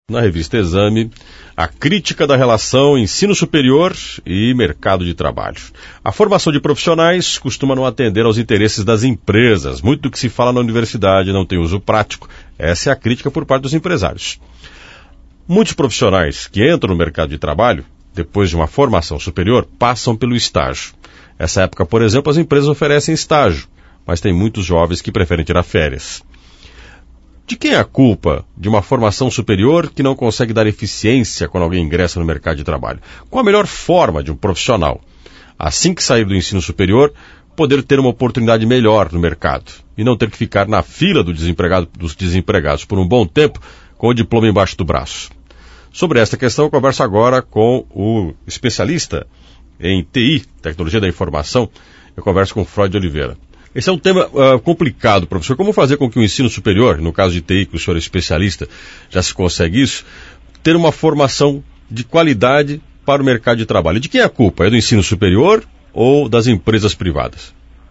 Na revista Exame, a crítica da relação ensino superior e mercado de trabalho. A formação de profissionais costuma não atender aos interesses das empresas. Muito do que se fala na universidade não tem uso prático. Essa é a crítica por parte dos empresários. Muitos profissionais que entram no mercado de trabalho, depois de uma formação superior, passam pelo estágio. Nessa época, por exemplo, as empresas oferecem estágio, mas tem muitos jovens que preferem tirar férias. De quem é a culpa de uma formação superior que não consegue dar eficiência quando alguém ingressa no mercado de trabalho? Qual a melhor forma de um profissional, assim que sair do ensino superior, poder ter uma oportunidade melhor no mercado e não ter que ficar na fila dos desempregados por um bom tempo com o diploma embaixo do braço? Sobre esta questão, eu converso agora com o especialista em TI, Tecnologia da Informação. Eu converso com Freud Oliveira. Esse é um tema complicado, professor. Como fazer com que o ensino superior, no caso de TI, que o senhor é especialista, já se consegue isso, ter uma formação de qualidade para o mercado de trabalho? De quem é a culpa? É do ensino superior ou das empresas privadas?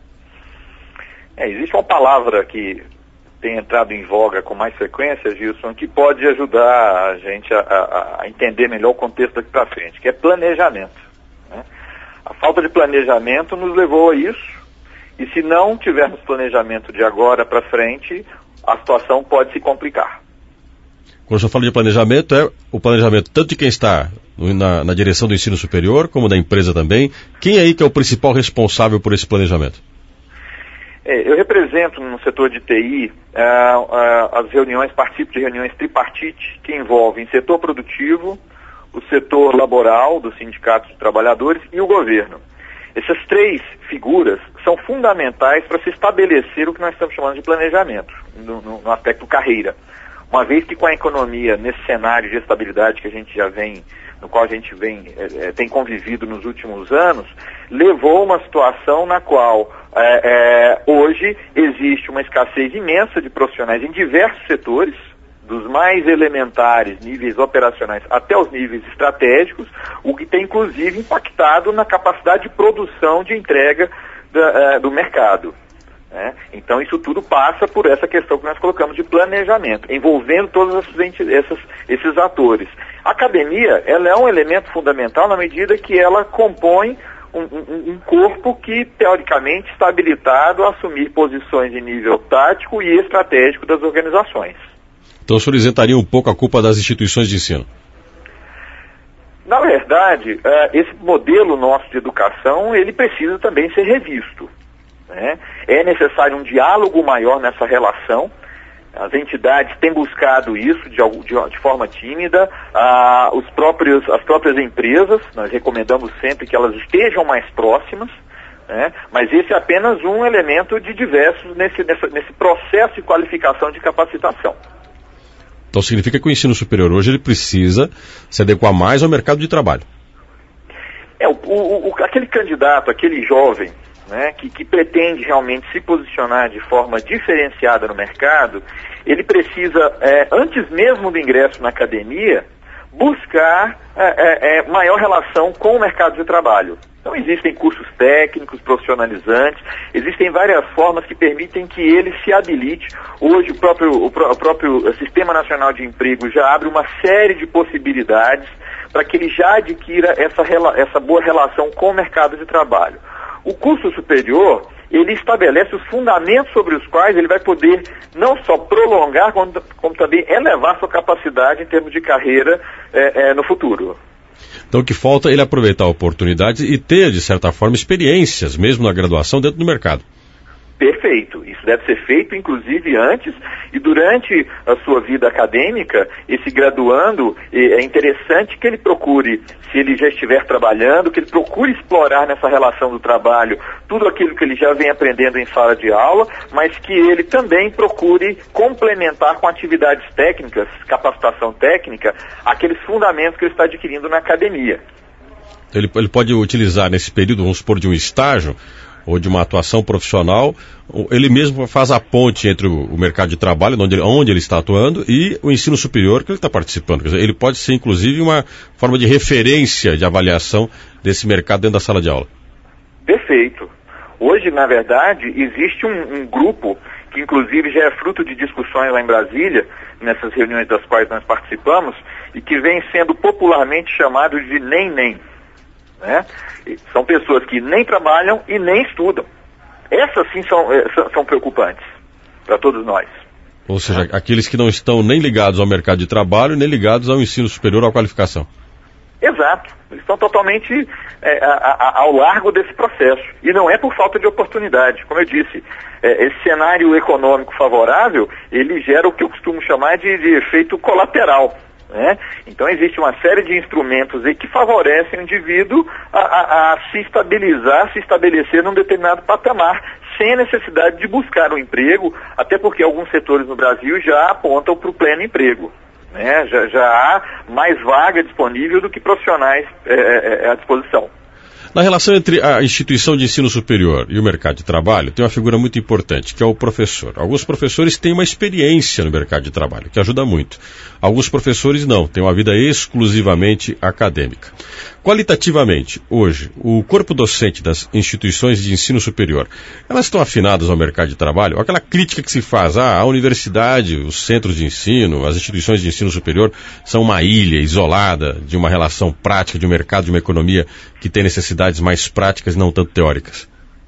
Existe uma palavra que tem entrado em voga com mais frequência, Gilson, que pode ajudar a gente a entender melhor o contexto daqui para frente, que é planejamento, né? A falta de planejamento nos levou a isso. E se não tivermos planejamento de agora para frente, a situação pode se complicar. Quando o senhor fala de planejamento, é o planejamento tanto de quem está na direção do ensino superior, como da empresa também. Quem aí que é o principal responsável por esse planejamento? Eu represento no setor de TI as reuniões, participo de reuniões tripartite que envolvem setor produtivo, o setor laboral dos sindicatos de trabalhadores e o governo. Essas três figuras são fundamentais para se estabelecer o que nós estamos chamando de planejamento, no aspecto carreira. Uma vez que com a economia, nesse cenário de estabilidade que a gente já vem, no qual a gente tem convivido nos últimos anos, levou a uma situação na qual hoje existe uma escassez imensa de profissionais em diversos setores, dos mais elementares níveis operacionais até os níveis estratégicos, o que tem inclusive impactado na capacidade de produção de entrega do mercado, né? Então isso tudo passa por essa questão que nós colocamos de planejamento, envolvendo todos esses atores. A academia, ela é um elemento fundamental na medida que ela compõe um corpo que, teoricamente, está habilitado a assumir posições em nível tático e estratégico das organizações. Então o senhor isentaria um pouco a culpa das instituições de ensino? Na verdade, esse modelo nosso de educação, ele precisa também ser revisto, né? É necessário um diálogo maior nessa relação. As entidades têm buscado isso de forma tímida. As próprias empresas, nós recomendamos sempre que elas estejam mais próximas, né? Mas esse é apenas um elemento de diversos nesse processo de qualificação de capacitação. Então significa que o ensino superior hoje ele precisa se adequar mais ao mercado de trabalho. Aquele candidato, aquele jovem, né, que pretende realmente se posicionar de forma diferenciada no mercado, ele precisa, antes mesmo do ingresso na academia, buscar maior relação com o mercado de trabalho. Então existem cursos técnicos, profissionalizantes, existem várias formas que permitem que ele se habilite. Hoje o próprio Sistema Nacional de Emprego já abre uma série de possibilidades para que ele já adquira essa boa relação com o mercado de trabalho. O curso superior, ele estabelece os fundamentos sobre os quais ele vai poder não só prolongar, como também elevar sua capacidade em termos de carreira no futuro. Então o que falta é ele aproveitar oportunidades e ter, de certa forma, experiências, mesmo na graduação, dentro do mercado. Perfeito. Isso deve ser feito, inclusive, antes e durante a sua vida acadêmica. Esse graduando, é interessante que ele procure, se ele já estiver trabalhando, que ele procure explorar nessa relação do trabalho tudo aquilo que ele já vem aprendendo em sala de aula, mas que ele também procure complementar com atividades técnicas, capacitação técnica, aqueles fundamentos que ele está adquirindo na academia. Ele pode utilizar nesse período, vamos supor, de um estágio, ou de uma atuação profissional, ele mesmo faz a ponte entre o mercado de trabalho, onde ele está atuando, e o ensino superior que ele está participando. Quer dizer, ele pode ser, inclusive, uma forma de referência de avaliação desse mercado dentro da sala de aula. Perfeito. Hoje, na verdade, existe um grupo que inclusive já é fruto de discussões lá em Brasília, nessas reuniões das quais nós participamos, e que vem sendo popularmente chamado de nem-nem. Né? São pessoas que nem trabalham e nem estudam. Essas sim são preocupantes para todos nós. Ou seja, aqueles que não estão nem ligados ao mercado de trabalho, nem ligados ao ensino superior ou à qualificação. Exato. Eles estão totalmente ao largo desse processo. E não é por falta de oportunidade. Como eu disse, esse cenário econômico favorável, ele gera o que eu costumo chamar de efeito colateral. Né? Então existe uma série de instrumentos aí que favorecem o indivíduo a se estabilizar, se estabelecer num determinado patamar, sem a necessidade de buscar um emprego, até porque alguns setores no Brasil já apontam para o pleno emprego. Né? Já há mais vaga disponível do que profissionais à disposição. Na relação entre a instituição de ensino superior e o mercado de trabalho, tem uma figura muito importante, que é o professor. Alguns professores têm uma experiência no mercado de trabalho, que ajuda muito. Alguns professores não, têm uma vida exclusivamente acadêmica. Qualitativamente, hoje, o corpo docente das instituições de ensino superior, elas estão afinadas ao mercado de trabalho? Aquela crítica que se faz, a universidade, os centros de ensino, as instituições de ensino superior são uma ilha isolada de uma relação prática, de um mercado, de uma economia que tem necessidades mais práticas e não tanto teóricas.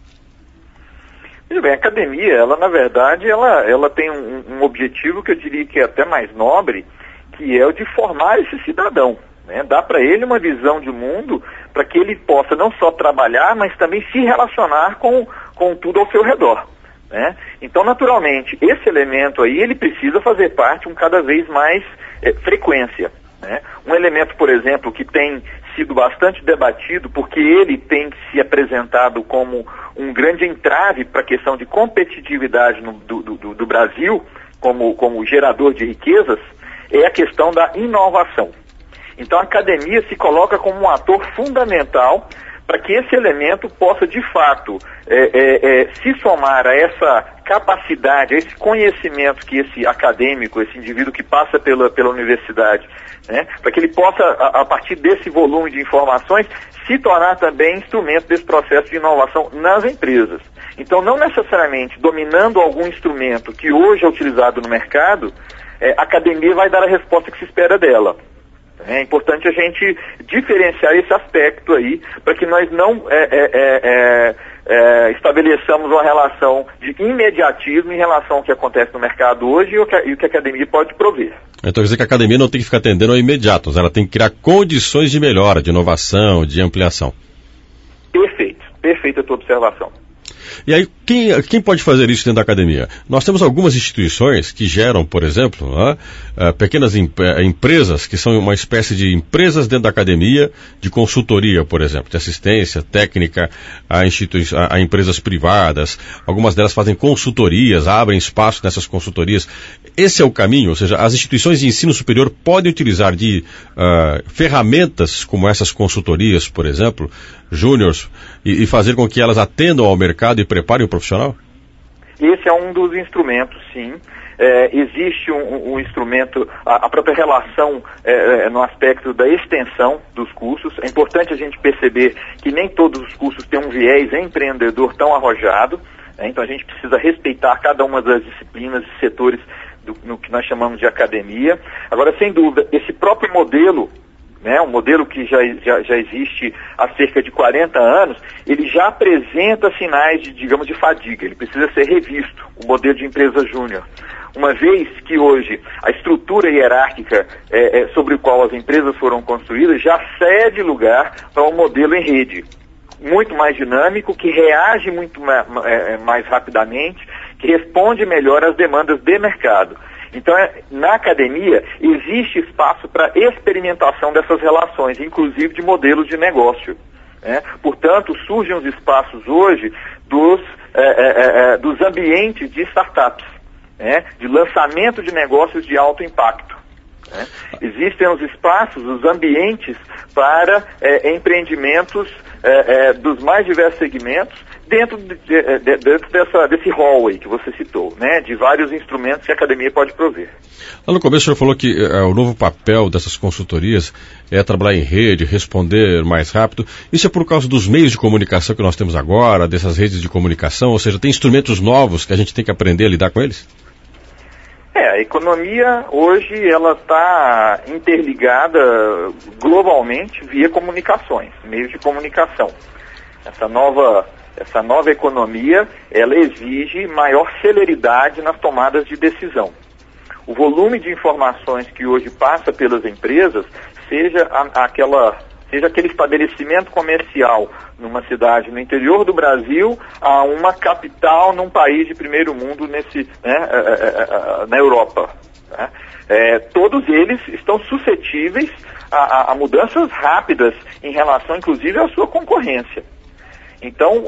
Veja bem, a academia, ela na verdade, ela tem um objetivo que eu diria que é até mais nobre, que é o de formar esse cidadão. Né? Dá para ele uma visão de mundo para que ele possa não só trabalhar, mas também se relacionar com tudo ao seu redor. Né? Então, naturalmente, esse elemento aí, ele precisa fazer parte com cada vez mais frequência. Né? Um elemento, por exemplo, que tem sido bastante debatido, porque ele tem se apresentado como um grande entrave para a questão de competitividade do Brasil, como gerador de riquezas, é a questão da inovação. Então a academia se coloca como um ator fundamental para que esse elemento possa, de fato, se somar a essa capacidade, a esse conhecimento que esse acadêmico, esse indivíduo que passa pela universidade, né, para que ele possa, a partir desse volume de informações, se tornar também instrumento desse processo de inovação nas empresas. Então, não necessariamente dominando algum instrumento que hoje é utilizado no mercado, a academia vai dar a resposta que se espera dela. É importante a gente diferenciar esse aspecto aí, para que nós não estabeleçamos uma relação de imediatismo em relação ao que acontece no mercado hoje e o que a academia pode prover. Então quer dizer que a academia não tem que ficar atendendo ao imediato, ela tem que criar condições de melhora, de inovação, de ampliação. Perfeita a tua observação. E aí, quem pode fazer isso dentro da academia? Nós temos algumas instituições que geram, por exemplo, pequenas empresas, que são uma espécie de empresas dentro da academia, de consultoria, por exemplo, de assistência técnica a empresas privadas. Algumas delas fazem consultorias, abrem espaço nessas consultorias. Esse é o caminho, ou seja, as instituições de ensino superior podem utilizar de ferramentas como essas consultorias, por exemplo, júniors, e fazer com que elas atendam ao mercado e preparem o profissional? Esse é um dos instrumentos, sim. Existe um instrumento, a própria relação no aspecto da extensão dos cursos. É importante a gente perceber que nem todos os cursos têm um viés empreendedor tão arrojado. Então a gente precisa respeitar cada uma das disciplinas e setores no que nós chamamos de academia. Agora, sem dúvida, esse próprio modelo, um modelo que já existe há cerca de 40 anos, ele já apresenta sinais de fadiga, ele precisa ser revisto, o modelo de empresa júnior. Uma vez que hoje a estrutura hierárquica sobre o qual as empresas foram construídas já cede lugar para um modelo em rede, muito mais dinâmico, que reage muito mais rapidamente, que responde melhor às demandas de mercado. Então, na academia, existe espaço para experimentação dessas relações, inclusive de modelos de negócio. Portanto, surgem os espaços hoje dos ambientes de startups, de lançamento de negócios de alto impacto. Existem os espaços, os ambientes para empreendimentos dos mais diversos segmentos, dentro desse hallway que você citou, né, de vários instrumentos que a academia pode prover. Lá no começo o senhor falou que o novo papel dessas consultorias é trabalhar em rede, responder mais rápido. Isso é por causa dos meios de comunicação que nós temos agora, dessas redes de comunicação, ou seja, tem instrumentos novos que a gente tem que aprender a lidar com eles? A economia hoje ela está interligada globalmente via comunicações, meios de comunicação. Essa nova economia, ela exige maior celeridade nas tomadas de decisão. O volume de informações que hoje passa pelas empresas, seja aquele estabelecimento comercial numa cidade no interior do Brasil a uma capital num país de primeiro mundo na Europa. Né? Todos eles estão suscetíveis a mudanças rápidas em relação, inclusive, à sua concorrência. Então,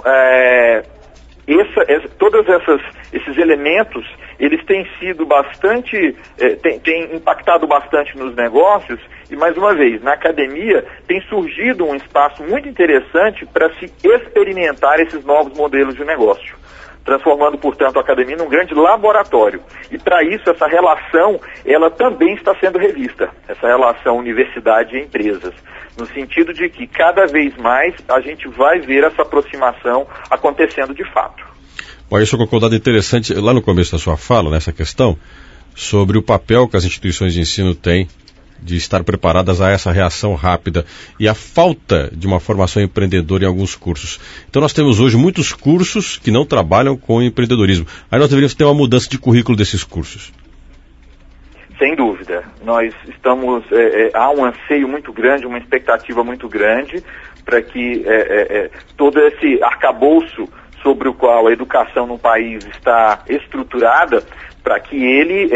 todos esses elementos, eles têm sido bastante, têm impactado bastante nos negócios e, mais uma vez, na academia tem surgido um espaço muito interessante para se experimentar esses novos modelos de negócio, transformando, portanto, a academia num grande laboratório. E, para isso, essa relação, ela também está sendo revista, essa relação universidade e empresas, no sentido de que, cada vez mais, a gente vai ver essa aproximação acontecendo de fato. Bom, isso colocou um dado interessante lá no começo da sua fala, nessa questão, sobre o papel que as instituições de ensino têm de estar preparadas a essa reação rápida e a falta de uma formação empreendedora em alguns cursos. Então nós temos hoje muitos cursos que não trabalham com empreendedorismo. Aí nós deveríamos ter uma mudança de currículo desses cursos. Sem dúvida. Nós estamos, há um anseio muito grande, uma expectativa muito grande para que todo esse arcabouço sobre o qual a educação no país está estruturada, para que ele,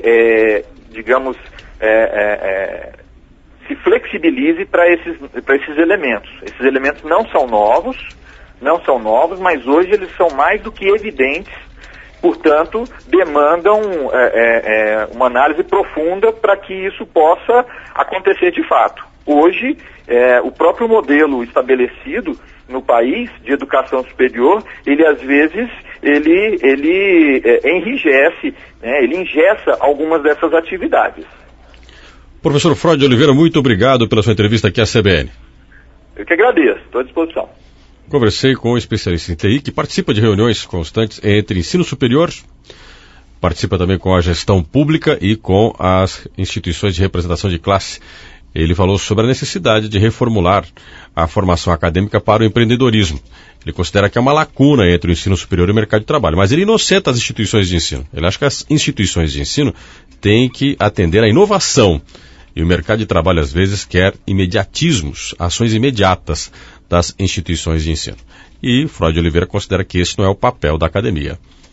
se flexibilize para esses elementos. Esses elementos não são novos, mas hoje eles são mais do que evidentes, portanto, demandam uma análise profunda para que isso possa acontecer de fato. Hoje, o próprio modelo estabelecido no país de educação superior, ele às vezes enrijece, né, ele engessa algumas dessas atividades. Professor Freud de Oliveira, muito obrigado pela sua entrevista aqui à CBN. Eu que agradeço, estou à disposição. Conversei com um especialista em TI que participa de reuniões constantes entre ensino superior, participa também com a gestão pública e com as instituições de representação de classe. Ele falou sobre a necessidade de reformular a formação acadêmica para o empreendedorismo. Ele considera que há uma lacuna entre o ensino superior e o mercado de trabalho, mas ele inocenta as instituições de ensino. Ele acha que as instituições de ensino têm que atender à inovação. E o mercado de trabalho, às vezes, quer imediatismos, ações imediatas das instituições de ensino. E Freud de Oliveira considera que esse não é o papel da academia.